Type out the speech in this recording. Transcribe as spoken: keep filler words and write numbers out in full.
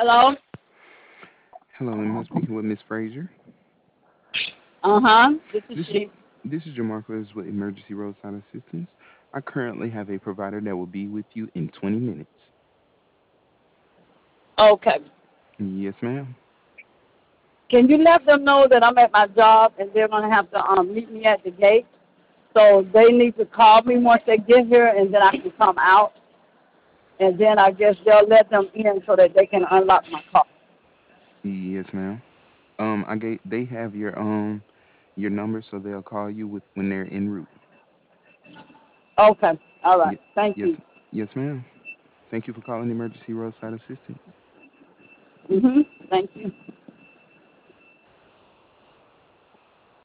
Hello? Hello, am I speaking with Miss Frazier? Uh-huh. This is This she. this is Jamarcus with Emergency Roadside Assistance. I currently have a provider that will be with you in twenty minutes. Okay. Yes, ma'am. Can you let them know that I'm at my job and they're gonna have to um meet me at the gate? So they need to call me once they get here and then I can come out and then I guess they'll let them in so that they can unlock my car. Yes, ma'am. Um, I gave they have your um your number, so they'll call you with when they're en route. Okay. All right. Ye- Thank you. yes, yes, ma'am. Thank you for calling Emergency Roadside Assistance. Mhm. Thank you.